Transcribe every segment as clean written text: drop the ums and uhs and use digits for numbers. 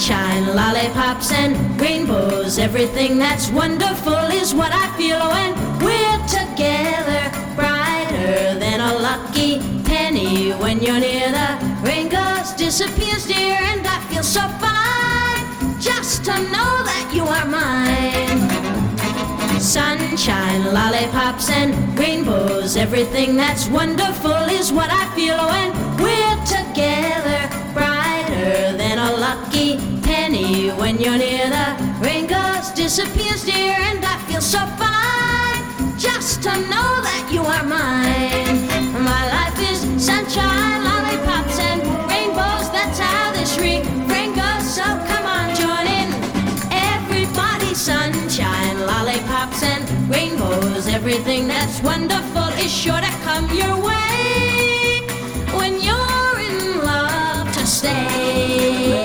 Sunshine, lollipops, and rainbows. Everything that's wonderful is what I feel when we're together. Brighter than a lucky penny when you're near. The rain goes, disappears, dear, and I feel so fine just to know that you are mine. Sunshine, lollipops, and rainbows. Everything that's wonderful is what I feel when we're together. Brighter than a lucky penny when you're near. The rain goes, disappears, dear, and I feel so fine just to know that you are mine. My life is sunshine, lollipops, and rainbows. That's how this refrain goes. So come on, join in, everybody. Sunshine, lollipops, and rainbows. Everything that's wonderful is sure to come your way when you're in love to stay.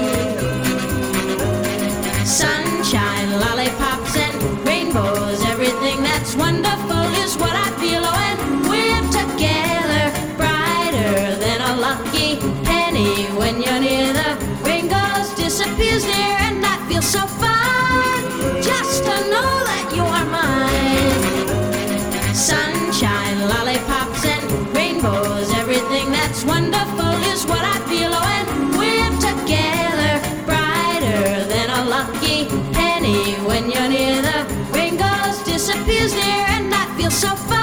Sunshine, lollipops, and rainbows. Everything that's wonderful is what I feel when we're together. Brighter than a lucky penny when you're near. The rain goes, disappears, dear, and I feel so fine just to know that you are mine. Sunshine, lollipops, and rainbows. Everything that's wonderful is what I feel when we're together. Brighter than a lucky penny when you're near. The rain goes, disappears, dear, and I feel so fine